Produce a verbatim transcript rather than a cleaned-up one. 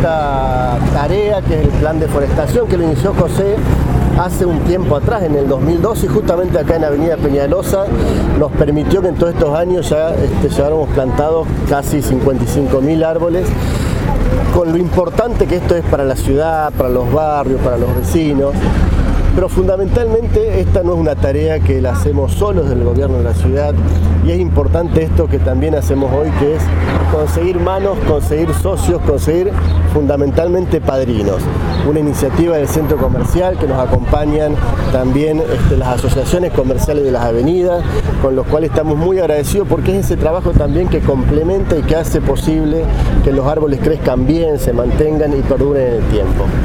esta tarea que es el plan de forestación que lo inició José hace un tiempo atrás, en el dos mil doce, y justamente acá en Avenida Peñalosa nos permitió que en todos estos años ya este, lleváramos plantados casi cincuenta y cinco mil árboles, con lo importante que esto es para la ciudad, para los barrios, para los vecinos. Pero fundamentalmente esta no es una tarea que la hacemos solos del gobierno de la ciudad, y es importante esto que también hacemos hoy, que es conseguir manos, conseguir socios, conseguir fundamentalmente padrinos. Una iniciativa del centro comercial que nos acompañan también este, las asociaciones comerciales de las avenidas, con los cuales estamos muy agradecidos porque es ese trabajo también que complementa y que hace posible que los árboles crezcan bien, se mantengan y perduren en el tiempo.